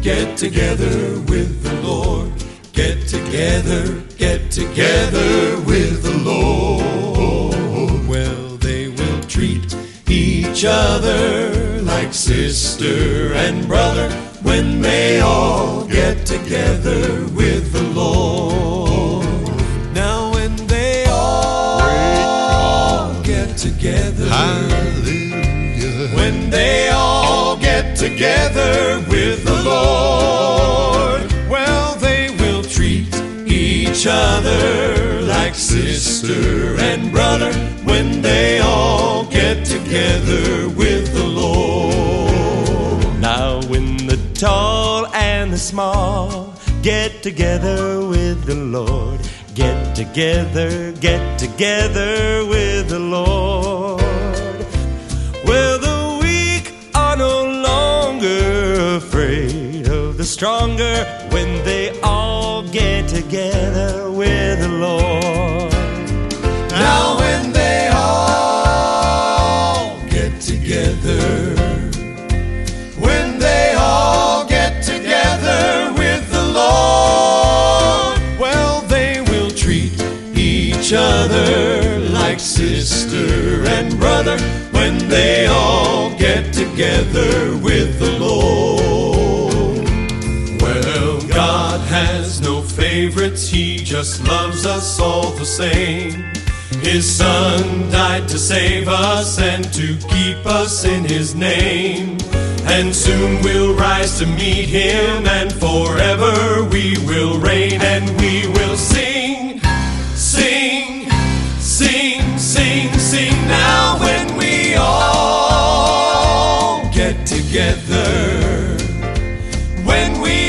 get together with the Lord. Get together with the Lord. Well, they will treat each other like sister and brother when they all get together with the Lord. Now when they all get together, hallelujah, when they all get together with the Lord, well, they will treat each other like sister and brother when they all get together with the Lord. Now when the tall and the small get together with the Lord, get together with the Lord. Well, the weak are no longer afraid of the stronger when they all get together with the Lord. Now when they all get together, when they all get together with the Lord, well, they will treat each other like sister and brother when they all get together with the Lord. Well, God has no favorites, He just loves us all the same. His Son died to save us and to keep us in His name. And soon we'll rise to meet Him, and forever we will reign, and we will sing, sing, sing, sing, sing. Now when we all get together, when we